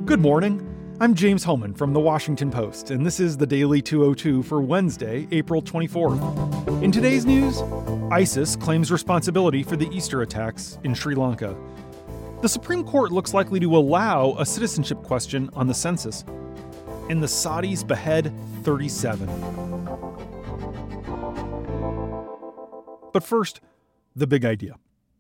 Good morning. I'm James Hohmann from The Washington Post, and this is the Daily 202 for Wednesday, April 24th. In today's news, ISIS claims responsibility for the Easter attacks in Sri Lanka. The Supreme Court looks likely to allow a citizenship question on the census. And the Saudis behead 37. But first, the big idea.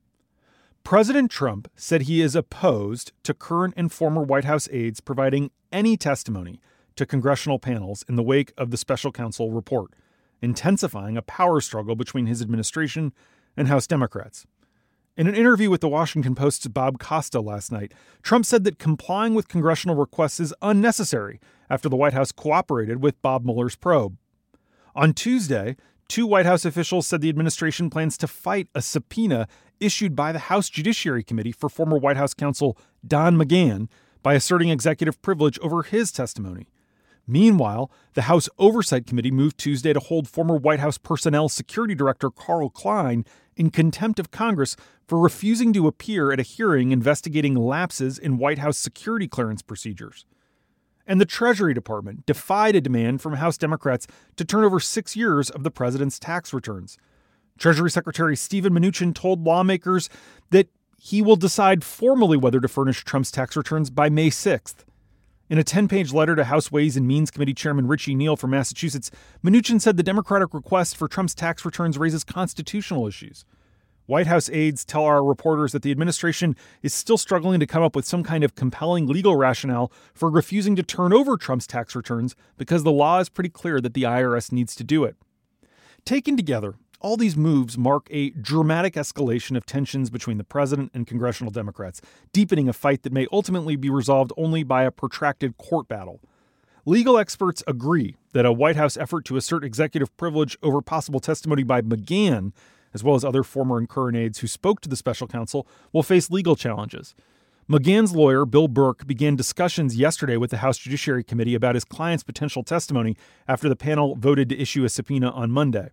President Trump said he is opposed to current and former White House aides providing any testimony to congressional panels in the wake of the special counsel report, intensifying a power struggle between his administration and House Democrats. In an interview with the Washington Post's Bob Costa last night, Trump said that complying with congressional requests is unnecessary after the White House cooperated with Bob Mueller's probe. On Tuesday, two White House officials said the administration plans to fight a subpoena issued by the House Judiciary Committee for former White House counsel Don McGahn by asserting executive privilege over his testimony. Meanwhile, the House Oversight Committee moved Tuesday to hold former White House Personnel Security Director Carl Klein in contempt of Congress for refusing to appear at a hearing investigating lapses in White House security clearance procedures. And the Treasury Department defied a demand from House Democrats to turn over 6 years of the president's tax returns. Treasury Secretary Steven Mnuchin told lawmakers that he will decide formally whether to furnish Trump's tax returns by May 6th. In a 10-page letter to House Ways and Means Committee Chairman Richie Neal from Massachusetts, Mnuchin said the Democratic request for Trump's tax returns raises constitutional issues. White House aides tell our reporters that the administration is still struggling to come up with some kind of compelling legal rationale for refusing to turn over Trump's tax returns because the law is pretty clear that the IRS needs to do it. Taken together, all these moves mark a dramatic escalation of tensions between the president and congressional Democrats, deepening a fight that may ultimately be resolved only by a protracted court battle. Legal experts agree that a White House effort to assert executive privilege over possible testimony by McGahn, as well as other former and current aides who spoke to the special counsel, will face legal challenges. McGahn's lawyer, Bill Burke, began discussions yesterday with the House Judiciary Committee about his client's potential testimony after the panel voted to issue a subpoena on Monday.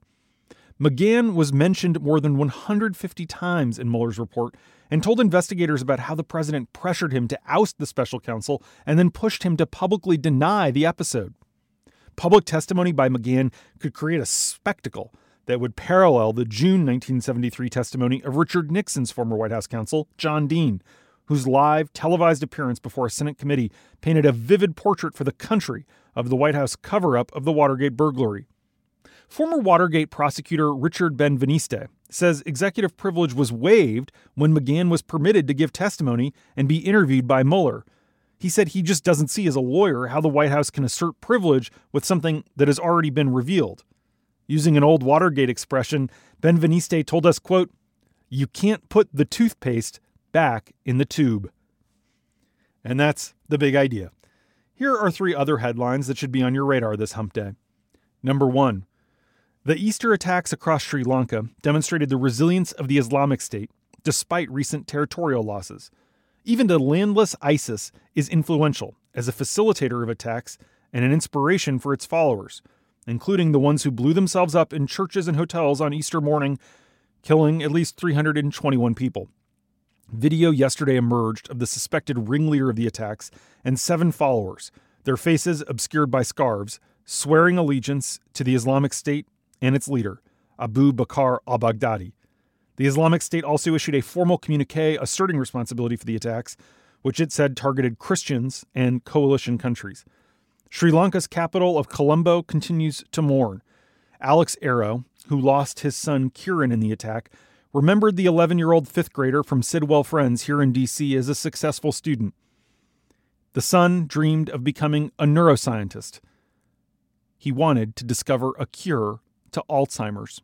McGahn was mentioned more than 150 times in Mueller's report and told investigators about how the president pressured him to oust the special counsel and then pushed him to publicly deny the episode. Public testimony by McGahn could create a spectacle that would parallel the June 1973 testimony of Richard Nixon's former White House counsel, John Dean, whose live, televised appearance before a Senate committee painted a vivid portrait for the country of the White House cover-up of the Watergate burglary. Former Watergate prosecutor Richard Ben-Veniste says executive privilege was waived when McGahn was permitted to give testimony and be interviewed by Mueller. He said he just doesn't see as a lawyer how the White House can assert privilege with something that has already been revealed. Using an old Watergate expression, Ben-Veniste told us, quote, "You can't put the toothpaste back in the tube." And that's the big idea. Here are 3 other headlines that should be on your radar this hump day. Number 1. The Easter attacks across Sri Lanka demonstrated the resilience of the Islamic State despite recent territorial losses. Even the landless ISIS is influential as a facilitator of attacks and an inspiration for its followers, including the ones who blew themselves up in churches and hotels on Easter morning, killing at least 321 people. Video yesterday emerged of the suspected ringleader of the attacks and 7 followers, their faces obscured by scarves, swearing allegiance to the Islamic State and its leader, Abu Bakr al-Baghdadi. The Islamic State also issued a formal communique asserting responsibility for the attacks, which it said targeted Christians and coalition countries. Sri Lanka's capital of Colombo continues to mourn. Alex Arrow, who lost his son Kieran in the attack, remembered the 11-year-old 5th grader from Sidwell Friends here in D.C. as a successful student. The son dreamed of becoming a neuroscientist. He wanted to discover a cure to Alzheimer's.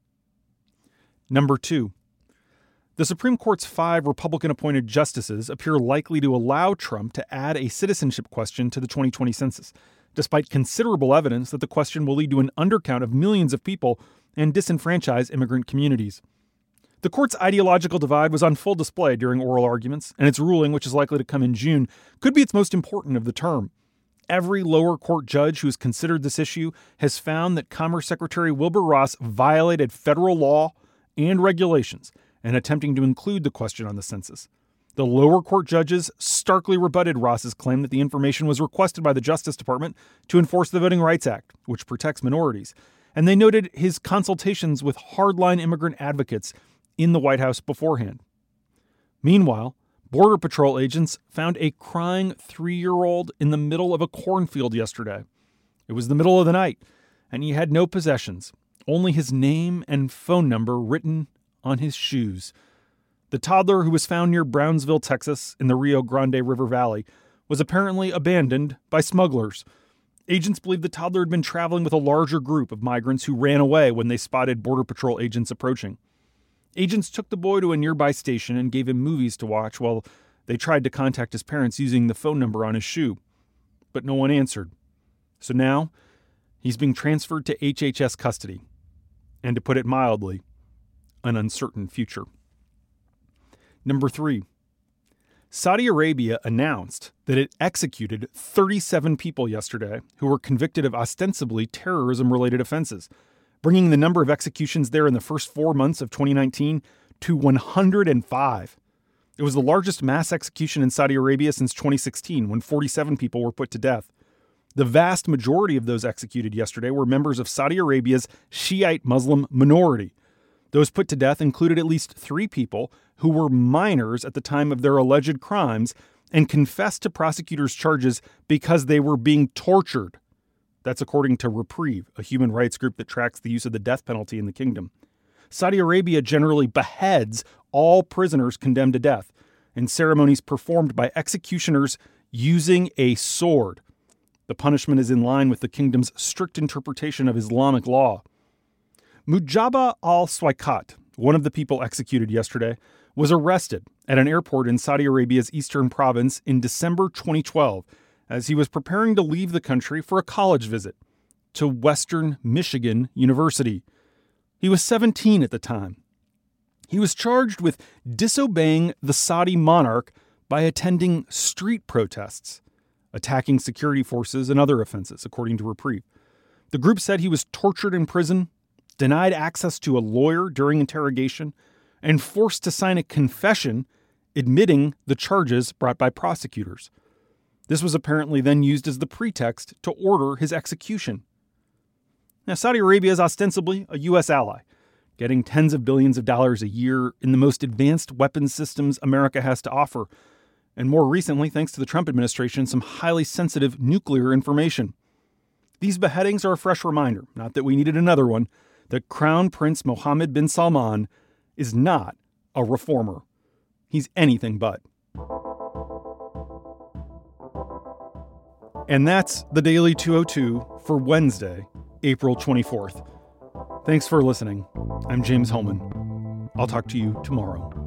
Number 2. The Supreme Court's 5 Republican-appointed justices appear likely to allow Trump to add a citizenship question to the 2020 census, despite considerable evidence that the question will lead to an undercount of millions of people and disenfranchise immigrant communities. The court's ideological divide was on full display during oral arguments, and its ruling, which is likely to come in June, could be its most important of the term. Every lower court judge who has considered this issue has found that Commerce Secretary Wilbur Ross violated federal law and regulations in attempting to include the question on the census. The lower court judges starkly rebutted Ross's claim that the information was requested by the Justice Department to enforce the Voting Rights Act, which protects minorities. And they noted his consultations with hardline immigrant advocates in the White House beforehand. Meanwhile, Border Patrol agents found a crying 3-year-old in the middle of a cornfield yesterday. It was the middle of the night, and he had no possessions, only his name and phone number written on his shoes. The toddler, who was found near Brownsville, Texas, in the Rio Grande River Valley, was apparently abandoned by smugglers. Agents believe the toddler had been traveling with a larger group of migrants who ran away when they spotted Border Patrol agents approaching. Agents took the boy to a nearby station and gave him movies to watch while they tried to contact his parents using the phone number on his shoe. But no one answered. So now, he's being transferred to HHS custody. And to put it mildly, an uncertain future. Number 3. Saudi Arabia announced that it executed 37 people yesterday who were convicted of ostensibly terrorism-related offenses, bringing the number of executions there in the first 4 months of 2019 to 105. It was the largest mass execution in Saudi Arabia since 2016, when 47 people were put to death. The vast majority of those executed yesterday were members of Saudi Arabia's Shiite Muslim minority. Those put to death included at least 3 people who were minors at the time of their alleged crimes and confessed to prosecutors' charges because they were being tortured. That's according to Reprieve, a human rights group that tracks the use of the death penalty in the kingdom. Saudi Arabia generally beheads all prisoners condemned to death in ceremonies performed by executioners using a sword. The punishment is in line with the kingdom's strict interpretation of Islamic law. Mujaba al-Swaikat, one of the people executed yesterday, was arrested at an airport in Saudi Arabia's eastern province in December 2012 as he was preparing to leave the country for a college visit to Western Michigan University. He was 17 at the time. He was charged with disobeying the Saudi monarch by attending street protests, attacking security forces, and other offenses, according to Reprieve. The group said he was tortured in prison, denied access to a lawyer during interrogation, and forced to sign a confession admitting the charges brought by prosecutors. This was apparently then used as the pretext to order his execution. Now, Saudi Arabia is ostensibly a U.S. ally, getting tens of billions of dollars a year in the most advanced weapons systems America has to offer, and more recently, thanks to the Trump administration, some highly sensitive nuclear information. These beheadings are a fresh reminder, not that we needed another one, that Crown Prince Mohammed bin Salman is not a reformer. He's anything but. And that's the Daily 202 for Wednesday, April 24th. Thanks for listening. I'm James Hohmann. I'll talk to you tomorrow.